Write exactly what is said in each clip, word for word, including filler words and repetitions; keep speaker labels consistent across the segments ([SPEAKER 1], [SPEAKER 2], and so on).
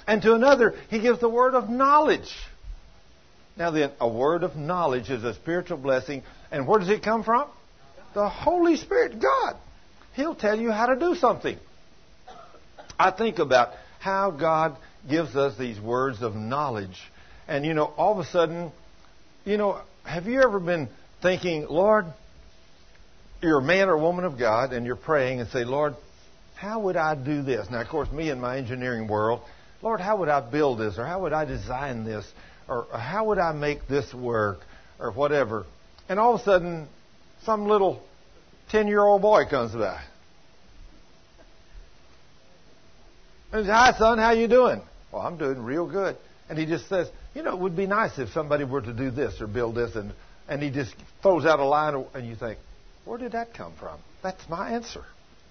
[SPEAKER 1] And to another, He gives the word of knowledge. Now then, a word of knowledge is a spiritual blessing. And where does it come from? The Holy Spirit, God. He'll tell you how to do something. I think about how God gives us these words of knowledge. And, you know, all of a sudden, you know, have you ever been thinking, Lord, you're a man or woman of God, and you're praying and say, Lord, how would I do this? Now, of course, me in my engineering world, Lord, how would I build this? Or how would I design this? Or how would I make this work? Or whatever. And all of a sudden, some little ten-year-old boy comes by. And he says, hi, son, how you doing? Well, I'm doing real good. And he just says, you know, it would be nice if somebody were to do this or build this. And, and he just throws out a line, and you think, where did that come from? That's my answer.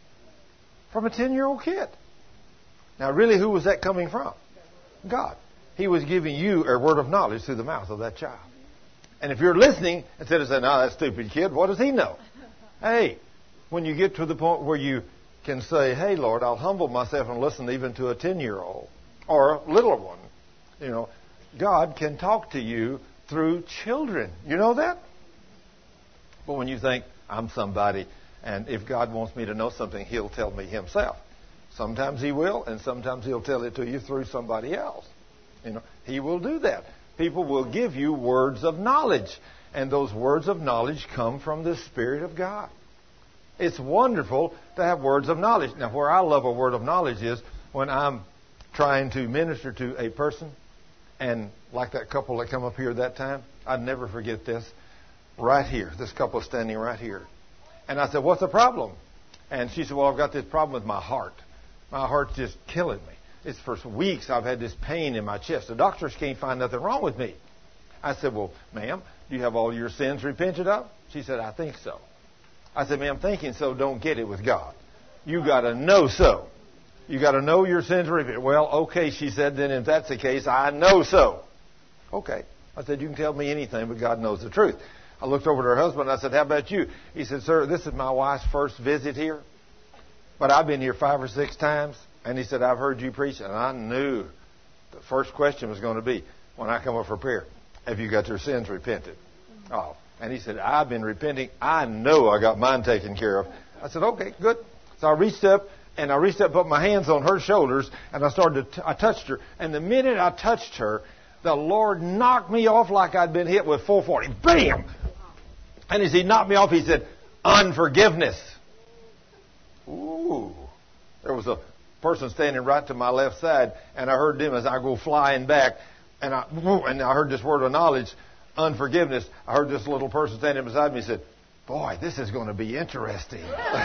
[SPEAKER 1] From a ten-year-old kid. Now, really, who was that coming from? God. He was giving you a word of knowledge through the mouth of that child. And if you're listening, instead of saying, oh, that stupid kid, what does he know? Hey, when you get to the point where you can say, hey, Lord, I'll humble myself and listen even to a ten-year-old or a little one. You know, God can talk to you through children. You know that? But when you think, I'm somebody, and if God wants me to know something, He'll tell me Himself. Sometimes He will, and sometimes He'll tell it to you through somebody else. You know, He will do that. People will give you words of knowledge, and those words of knowledge come from the Spirit of God. It's wonderful to have words of knowledge. Now, where I love a word of knowledge is when I'm trying to minister to a person, and like that couple that come up here that time, I'd never forget this. Right here, this couple standing right here. And I said, what's the problem? And she said, well, I've got this problem with my heart. My heart's just killing me. It's for weeks I've had this pain in my chest. The doctors can't find nothing wrong with me. I said, well, ma'am, do you have all your sins repented of? She said, I think so. I said, ma'am, thinking so don't get it with God. You got to know so. You got to know your sins are repented. Well, okay, she said, then if that's the case, I know so. Okay. I said, you can tell me anything, but God knows the truth. I looked over to her husband and I said, how about you? He said, sir, this is my wife's first visit here, but I've been here five or six times. And he said, I've heard you preach, and I knew the first question was going to be, when I come up for prayer, have you got your sins repented? Oh. And he said, I've been repenting. I know I got mine taken care of. I said, okay, good. So I reached up, and I reached up, put my hands on her shoulders, and I started to, I touched her. And the minute I touched her, the Lord knocked me off like I'd been hit with four forty. Bam! And as He knocked me off, He said, unforgiveness. Ooh. There was a person standing right to my left side, and I heard them as I go flying back, and I, and I heard this word of knowledge, unforgiveness. I heard this little person standing beside me and said, boy, this is going to be interesting.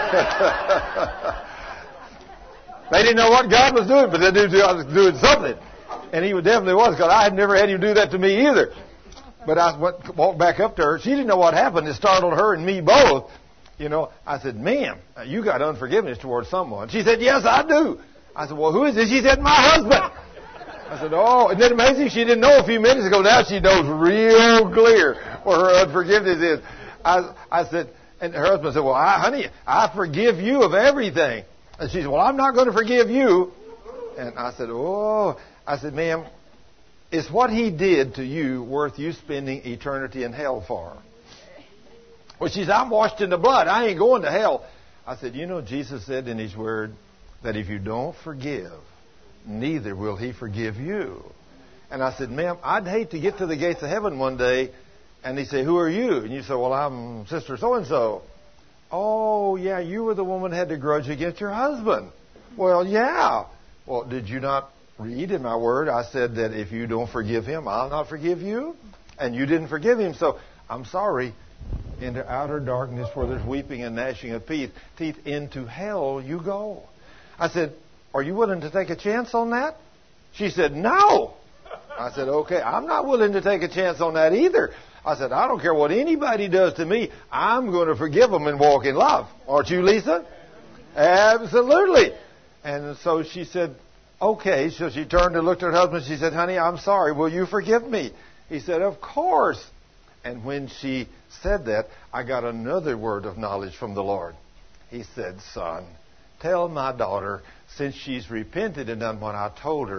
[SPEAKER 1] They didn't know what God was doing, but they knew God was doing something. And He definitely was, because I had never had Him do that to me either. But I went, walked back up to her. She didn't know what happened. It startled her and me both. You know, I said, ma'am, you got unforgiveness towards someone. She said, yes, I do. I said, well, who is it? She said, my husband. I said, oh, isn't that amazing? She didn't know a few minutes ago. Now she knows real clear where her unforgiveness is. I, I said, and her husband said, well, I, honey, I forgive you of everything. And she said, well, I'm not going to forgive you. And I said, oh, I said, ma'am, is what He did to you worth you spending eternity in hell for? Well, she said, I'm washed in the blood. I ain't going to hell. I said, you know, Jesus said in His Word that if you don't forgive, neither will He forgive you. And I said, ma'am, I'd hate to get to the gates of heaven one day and He say, who are you? And you say, well, I'm Sister so-and-so. Oh, yeah, you were the woman who had the grudge against your husband. Well, yeah. Well, did you not read in my Word? I said that if you don't forgive him, I'll not forgive you. And you didn't forgive him, so I'm sorry. Into outer darkness where there's weeping and gnashing of teeth, teeth into hell you go. I said, are you willing to take a chance on that? She said, no. I said, okay, I'm not willing to take a chance on that either. I said, I don't care what anybody does to me. I'm going to forgive them and walk in love. Aren't you, Lisa? Absolutely. And so she said, okay. So she turned and looked at her husband. She said, honey, I'm sorry. Will you forgive me? He said, of course. And when she said that, I got another word of knowledge from the Lord. He said, son, tell my daughter, since she's repented and done what I told her,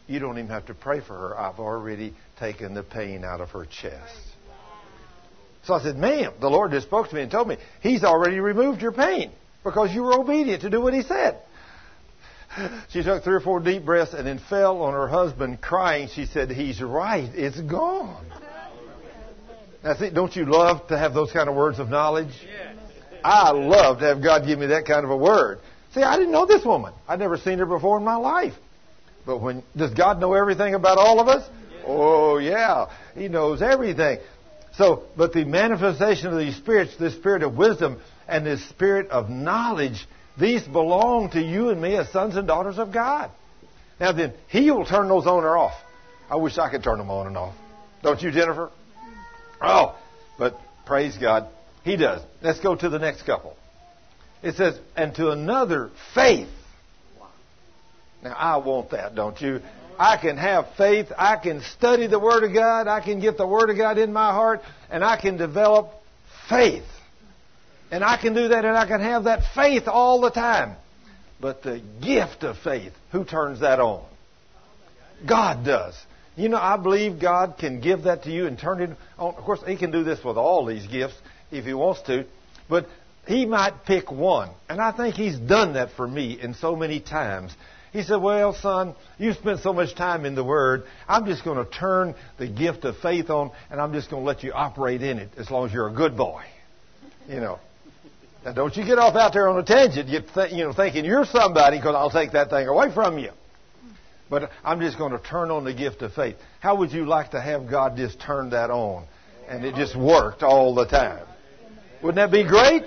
[SPEAKER 1] you don't even have to pray for her. I've already taken the pain out of her chest. So I said, ma'am, the Lord just spoke to me and told me, He's already removed your pain because you were obedient to do what He said. She took three or four deep breaths and then fell on her husband crying. She said, He's right. It's gone. Now, see, don't you love to have those kind of words of knowledge? I love to have God give me that kind of a word. See, I didn't know this woman. I'd never seen her before in my life. But when does God know everything about all of us? Oh, yeah. He knows everything. So, but the manifestation of these spirits, the spirit of wisdom and the spirit of knowledge, these belong to you and me as sons and daughters of God. Now then, He will turn those on or off. I wish I could turn them on and off. Don't you, Jennifer? Oh, but praise God, He does. Let's go to the next couple. It says, and to another, faith. Now, I want that, don't you? I can have faith. I can study the Word of God. I can get the Word of God in my heart. And I can develop faith. And I can do that, and I can have that faith all the time. But the gift of faith, who turns that on? God does. You know, I believe God can give that to you and turn it on. Of course, He can do this with all these gifts if He wants to. But He might pick one. And I think He's done that for me in so many times. He said, well, son, you spent so much time in the Word. I'm just going to turn the gift of faith on, and I'm just going to let you operate in it as long as you're a good boy. You know. Now, don't you get off out there on a tangent, you, th- you know, thinking you're somebody because I'll take that thing away from you. But I'm just going to turn on the gift of faith. How would you like to have God just turn that on and it just worked all the time? Wouldn't that be great?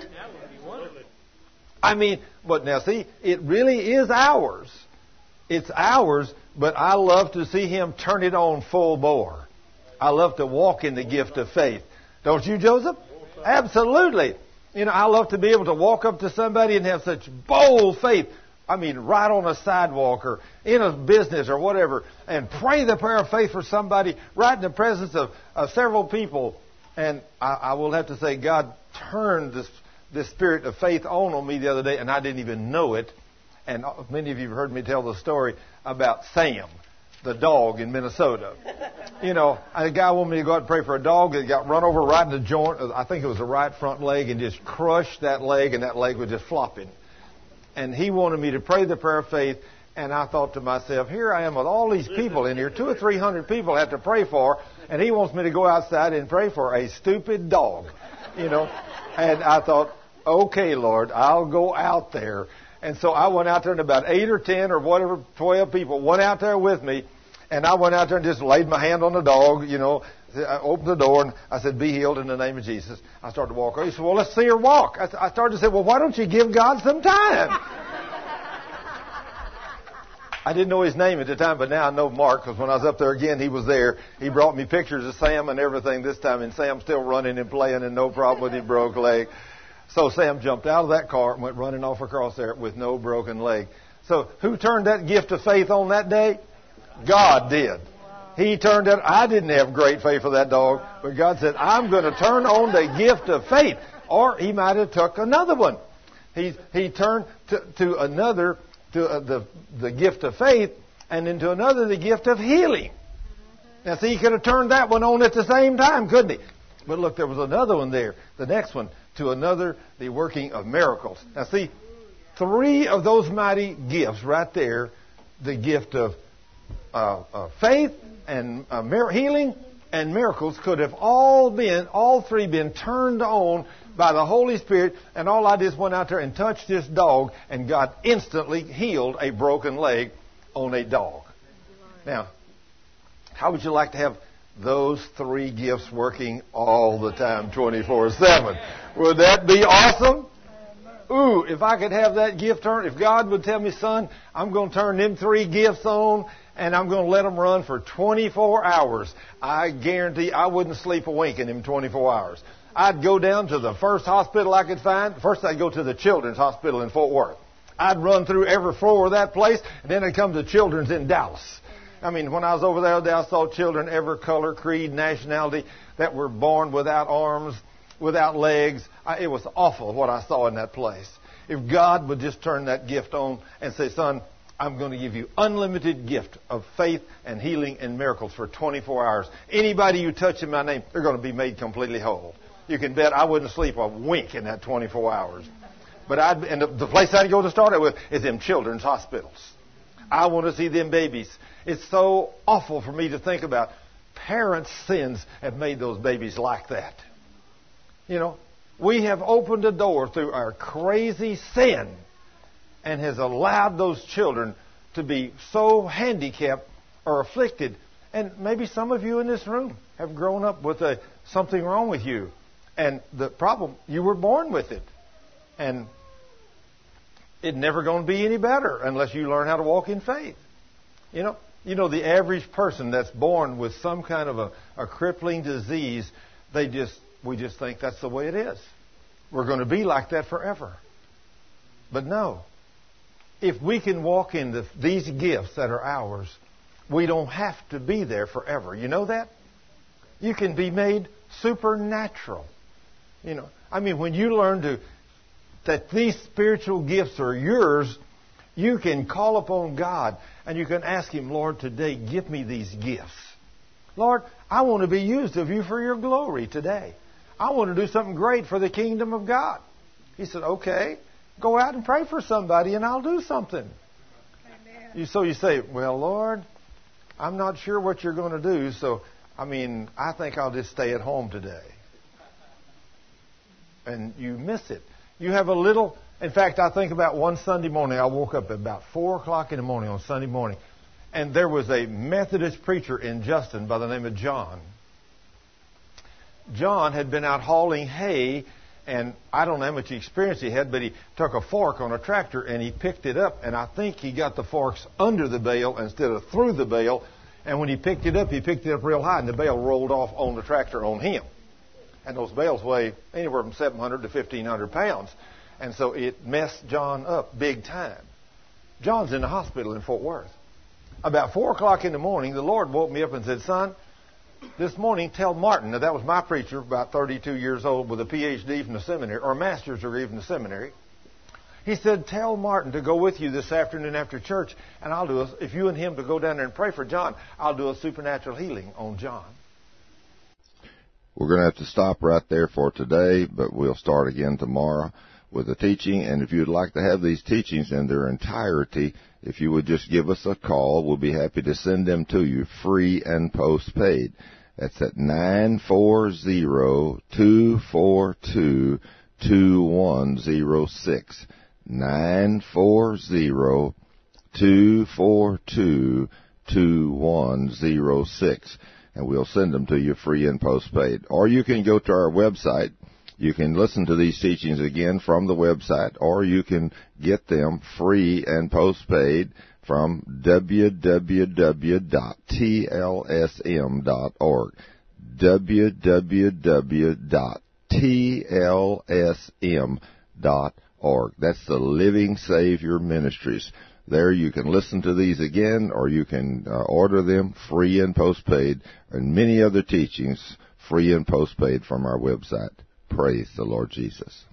[SPEAKER 1] I mean, but now see, it really is ours. It's ours, but I love to see Him turn it on full bore. I love to walk in the gift of faith. Don't you, Joseph? Absolutely. You know, I love to be able to walk up to somebody and have such bold faith. I mean, right on a sidewalk or in a business or whatever, and pray the prayer of faith for somebody right in the presence of, of several people. And I, I will have to say, God turned this, this spirit of faith on on me the other day, and I didn't even know it. And many of you have heard me tell the story about Sam, the dog in Minnesota. You know, a guy wanted me to go out and pray for a dog that got run over right in the joint. I think it was the right front leg, and just crushed that leg, and that leg was just flopping. And he wanted me to pray the prayer of faith, and I thought to myself, here I am with all these people in here, two or three hundred people I have to pray for, and he wants me to go outside and pray for a stupid dog, you know. And I thought, okay, Lord, I'll go out there. And so I went out there, and about eight or ten or whatever, twelve people went out there with me, and I went out there and just laid my hand on the dog, you know. I opened the door, and I said, be healed in the name of Jesus. I started to walk. He said, well, let's see her walk. I started to say, well, why don't you give God some time? I didn't know his name at the time, but now I know Mark, because when I was up there again, he was there. He brought me pictures of Sam and everything this time, and Sam's still running and playing and no problem with his broke leg. So Sam jumped out of that car and went running off across there with no broken leg. So who turned that gift of faith on that day? God did. He turned it. I didn't have great faith for that dog, but God said, I'm going to turn on the gift of faith. Or he might have took another one. He he turned to, to another, to uh, the, the gift of faith, and then to another the gift of healing. Now see, he could have turned that one on at the same time, couldn't he? But look, there was another one there. The next one, to another, the working of miracles. Now see, three of those mighty gifts right there, the gift of uh, uh, faith, and uh, healing and miracles could have all been, all three been turned on by the Holy Spirit, and all I did went out there and touched this dog, and God instantly healed a broken leg on a dog. Now, how would you like to have those three gifts working all the time, twenty-four seven? Would that be awesome? Ooh, if I could have that gift turned, if God would tell me, son, I'm going to turn them three gifts on, and I'm going to let them run for twenty-four hours. I guarantee I wouldn't sleep a wink in them twenty-four hours. I'd go down to the first hospital I could find. First, I'd go to the Children's Hospital in Fort Worth. I'd run through every floor of that place, and then I'd come to Children's in Dallas. I mean, when I was over there, I saw children every color, creed, nationality that were born without arms, without legs. I, it was awful what I saw in that place. If God would just turn that gift on and say, son, I'm going to give you unlimited gift of faith and healing and miracles for twenty-four hours. Anybody you touch in my name, they're going to be made completely whole. You can bet I wouldn't sleep a wink in that twenty-four hours. But I'd, and the, the place I'd go to start it with is them children's hospitals. I want to see them babies. It's so awful for me to think about. Parents' sins have made those babies like that. You know, we have opened a door through our crazy sin and has allowed those children to be so handicapped or afflicted. And maybe some of you in this room have grown up with a, something wrong with you. And the problem, you were born with it. And it's never going to be any better unless you learn how to walk in faith. You know, you know the average person that's born with some kind of a, a crippling disease, they just we just think that's the way it is. We're going to be like that forever. But no. If we can walk in the, these gifts that are ours, we don't have to be there forever. You know that? You can be made supernatural. You know, I mean, when you learn to that these spiritual gifts are yours, you can call upon God and you can ask Him, Lord, today give me these gifts. Lord, I want to be used of you for your glory today. I want to do something great for the kingdom of God. He said, okay. Go out and pray for somebody and I'll do something. You, so you say, well, Lord, I'm not sure what you're going to do, so, I mean, I think I'll just stay at home today. And you miss it. You have a little, in fact, I think about one Sunday morning, I woke up at about four o'clock in the morning on Sunday morning, and there was a Methodist preacher in Justin by the name of John. John had been out hauling hay. And I don't know how much experience he had, but he took a fork on a tractor and he picked it up. And I think he got the forks under the bale instead of through the bale. And when he picked it up, he picked it up real high and the bale rolled off on the tractor on him. And those bales weigh anywhere from seven hundred to fifteen hundred pounds. And so it messed John up big time. John's in the hospital in Fort Worth. About four o'clock in the morning, the Lord woke me up and said, son, this morning, tell Martin, now that was my preacher, about thirty-two years old with a P H D from the seminary, or a master's degree from the seminary. He said, tell Martin to go with you this afternoon after church, and I'll do a, if you and him to go down there and pray for John, I'll do a supernatural healing on John.
[SPEAKER 2] We're going to have to stop right there for today, but we'll start again tomorrow with the teaching. And if you'd like to have these teachings in their entirety, if you would just give us a call, we'll be happy to send them to you free and postpaid. That's at nine four zero, two four two, two one zero six. nine four zero, two four two, two one zero six. And we'll send them to you free and postpaid. Or you can go to our website. You can listen to these teachings again from the website, or you can get them free and postpaid from w w w dot t l s m dot org. w w w dot t l s m dot org. That's the Living Savior Ministries. There you can listen to these again, or you can uh, order them free and postpaid, and many other teachings free and postpaid from our website. Praise the Lord Jesus.